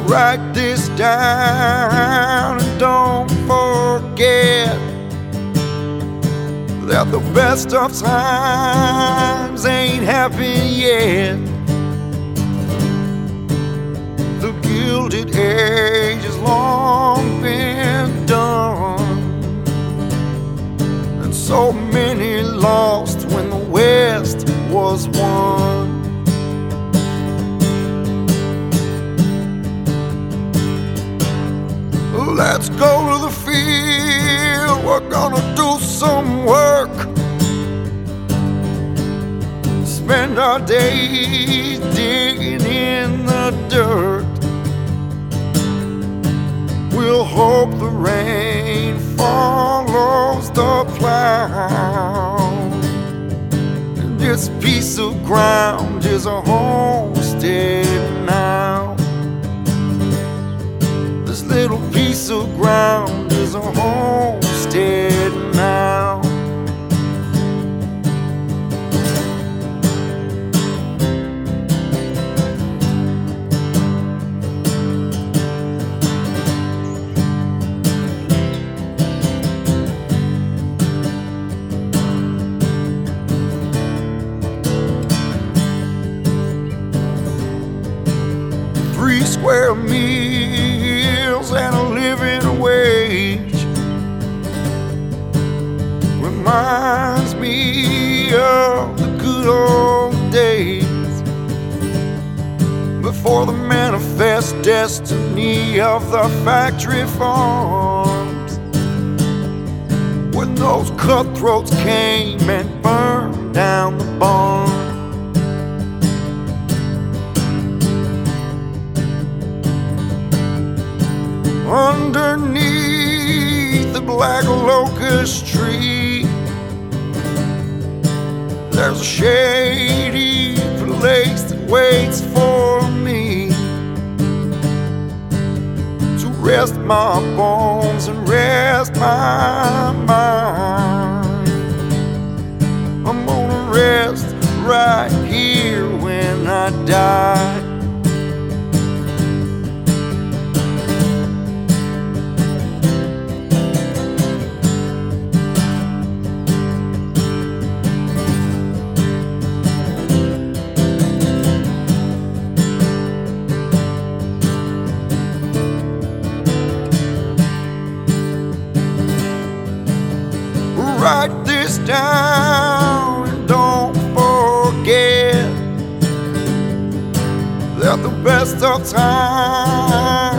Write this down and don't forget that the best of times ain't happened yet. The Gilded Age has long been done, and so many lost when the West was won. Let's go to the field, we're gonna do some work. Spend our days digging in the dirt. We'll hope the rain follows the plow, and this piece of ground is a homestead now. This little piece of ground is a homestead now. Three square meals and a living wage reminds me of the good old days before the manifest destiny of the factory farms, when those cutthroats came and burned down the barn. Underneath the black locust tree, there's a shady place that waits for me to rest my bones and rest my mind. I'm gonna rest right here when I die. Write this down and don't forget that the best of times